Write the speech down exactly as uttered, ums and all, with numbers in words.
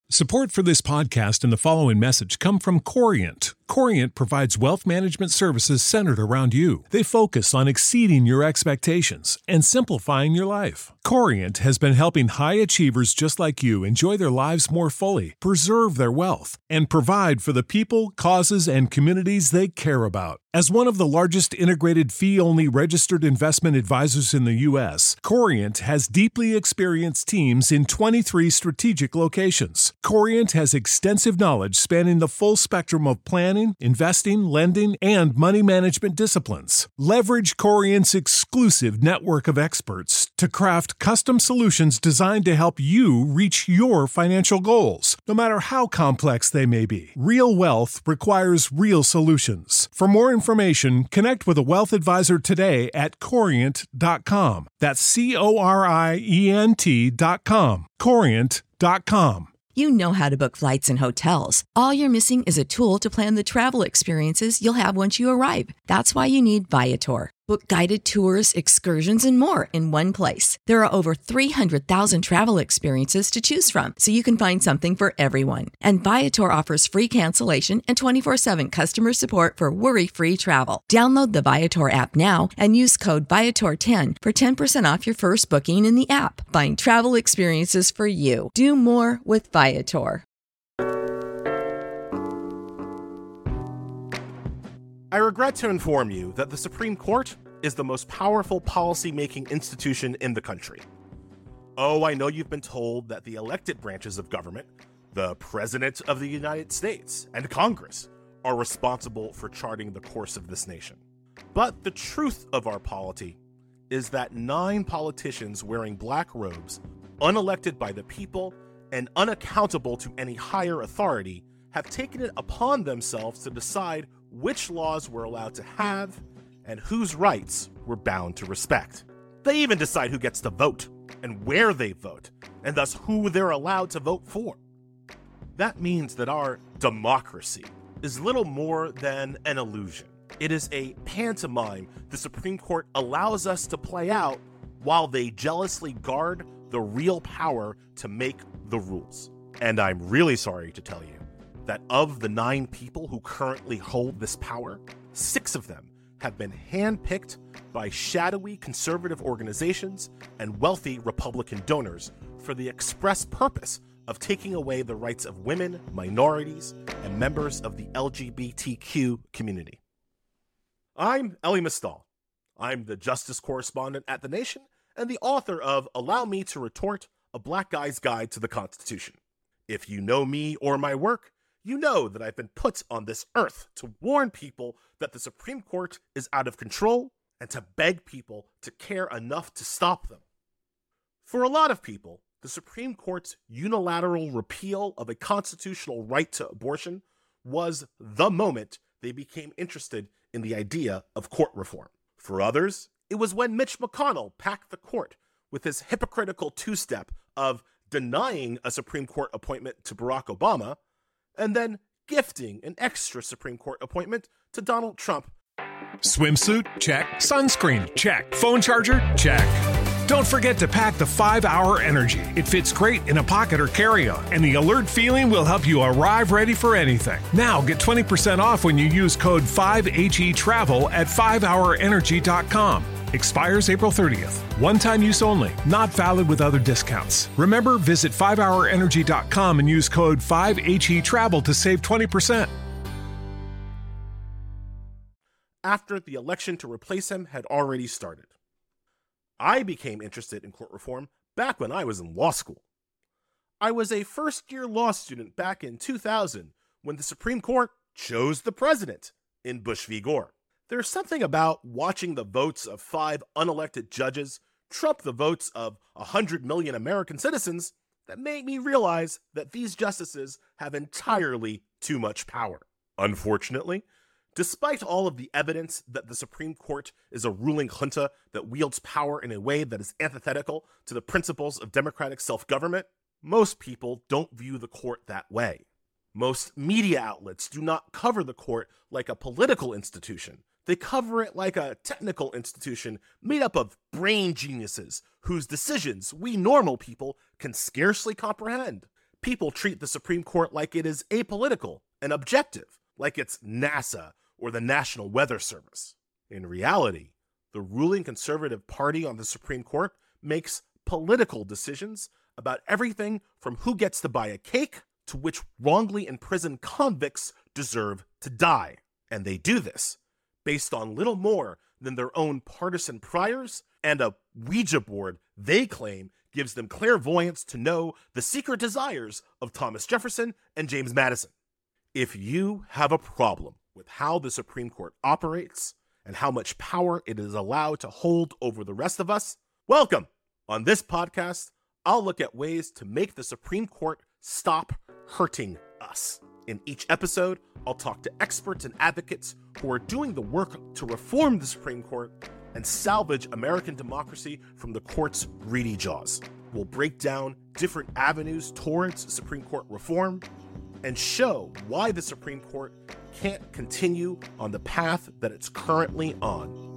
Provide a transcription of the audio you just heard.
Support for this podcast and the following message come from Corient. Corient provides wealth management services centered around you. They focus on exceeding your expectations and simplifying your life. Corient has been helping high achievers just like you enjoy their lives more fully, preserve their wealth, and provide for the people, causes, and communities they care about. As one of the largest integrated fee-only registered investment advisors in the U S, Corient has deeply experienced teams in twenty-three strategic locations. Corient has extensive knowledge spanning the full spectrum of planning, investing, lending, and money management disciplines. Leverage Corient's exclusive network of experts to craft custom solutions designed to help you reach your financial goals, no matter how complex they may be. Real wealth requires real solutions. For more information, connect with a wealth advisor today at corient dot com. That's C O R I E N T dot com. corient dot com. You know how to book flights and hotels. All you're missing is a tool to plan the travel experiences you'll have once you arrive. That's why you need Viator. Book guided tours, excursions, and more in one place. There are over three hundred thousand travel experiences to choose from, so you can find something for everyone. And Viator offers free cancellation and twenty-four seven customer support for worry-free travel. Download the Viator app now and use code Viator ten for ten percent off your first booking in the app. Find travel experiences for you. Do more with Viator. I regret to inform you that the Supreme Court is the most powerful policy-making institution in the country. Oh, I know you've been told that the elected branches of government, the President of the United States and Congress, are responsible for charting the course of this nation. But the truth of our polity is that nine politicians wearing black robes, unelected by the people and unaccountable to any higher authority, have taken it upon themselves to decide which laws we're allowed to have and whose rights we're bound to respect. They even decide who gets to vote and where they vote, and thus who they're allowed to vote for. That means that our democracy is little more than an illusion. It is a pantomime the Supreme Court allows us to play out while they jealously guard the real power to make the rules. And I'm really sorry to tell you that of the nine people who currently hold this power, six of them have been handpicked by shadowy conservative organizations and wealthy Republican donors for the express purpose of taking away the rights of women, minorities, and members of the L G B T Q community. I'm Elie Mystal. I'm the justice correspondent at The Nation and the author of Allow Me to Retort, A Black Guy's Guide to the Constitution. If you know me or my work, you know that I've been put on this earth to warn people that the Supreme Court is out of control and to beg people to care enough to stop them. For a lot of people, the Supreme Court's unilateral repeal of a constitutional right to abortion was the moment they became interested in the idea of court reform. For others, it was when Mitch McConnell packed the court with his hypocritical two-step of denying a Supreme Court appointment to Barack Obama and then gifting an extra Supreme Court appointment to Donald Trump. Swimsuit? Check. Sunscreen? Check. Phone charger? Check. Don't forget to pack the five hour Energy. It fits great in a pocket or carry-on, and the alert feeling will help you arrive ready for anything. Now get twenty percent off when you use code five H E travel at five hour energy dot com. Expires April thirtieth. One-time use only. Not valid with other discounts. Remember, visit five hour energy dot com and use code five H E travel to save twenty percent. After the election to replace him had already started. I became interested in court reform back when I was in law school. I was a first-year law student back in two thousand when the Supreme Court chose the president in Bush v. Gore. There's something about watching the votes of five unelected judges trump the votes of one hundred million American citizens that made me realize that these justices have entirely too much power. Unfortunately, despite all of the evidence that the Supreme Court is a ruling junta that wields power in a way that is antithetical to the principles of democratic self-government, most people don't view the court that way. Most media outlets do not cover the court like a political institution. They cover it like a technical institution made up of brain geniuses whose decisions we normal people can scarcely comprehend. people treat the Supreme Court like it is apolitical and objective, like it's NASA or the National Weather Service. In reality, the ruling Conservative Party on the Supreme Court makes political decisions about everything from who gets to buy a cake to which wrongly imprisoned convicts deserve to die. And they do this based on little more than their own partisan priors and a Ouija board they claim gives them clairvoyance to know the secret desires of Thomas Jefferson and James Madison. If you have a problem with how the Supreme Court operates and how much power it is allowed to hold over the rest of us, welcome! On this podcast, I'll look at ways to make the Supreme Court stop hurting us. In each episode, I'll talk to experts and advocates who are doing the work to reform the Supreme Court and salvage American democracy from the court's greedy jaws. We'll break down different avenues towards Supreme Court reform and show why the Supreme Court can't continue on the path that it's currently on.